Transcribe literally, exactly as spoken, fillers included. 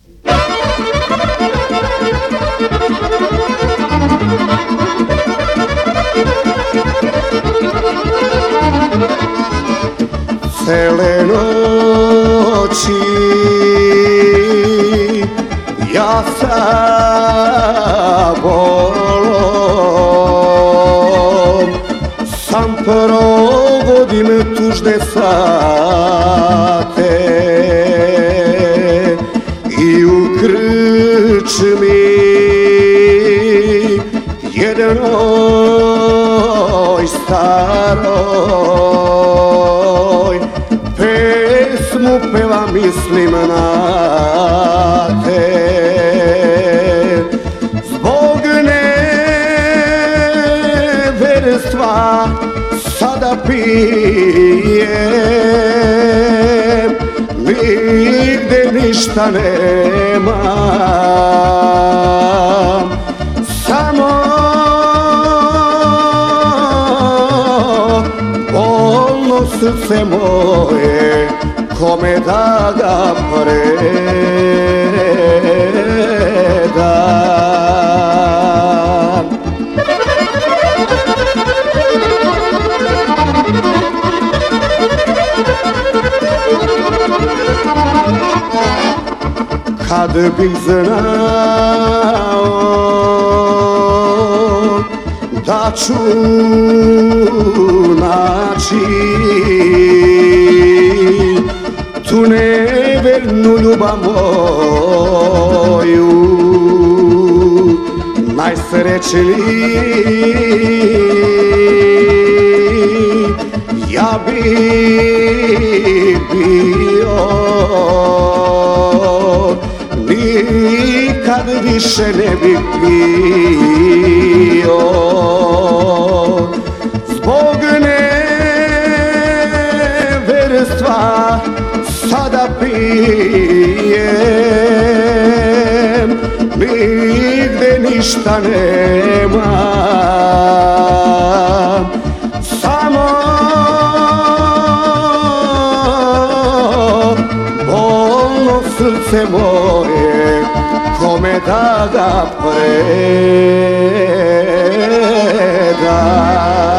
Cele noći ja sa bolom sam provodim tužne sate i u krčmi jednoj staroj pesmu peva, mislim na te. Zbog neverstva sada pijem, nigde ništa nemam, samo bolno srce moje, kome da ga predam. Kad bih znao da ću naći tu nevernu ljubav moju, najsrećniji ja bih bio, nikad više ne bih pio. Zbog neverstva sada pijem, nigde ništa nemam, samo bolno srce moje, kome da ga predam.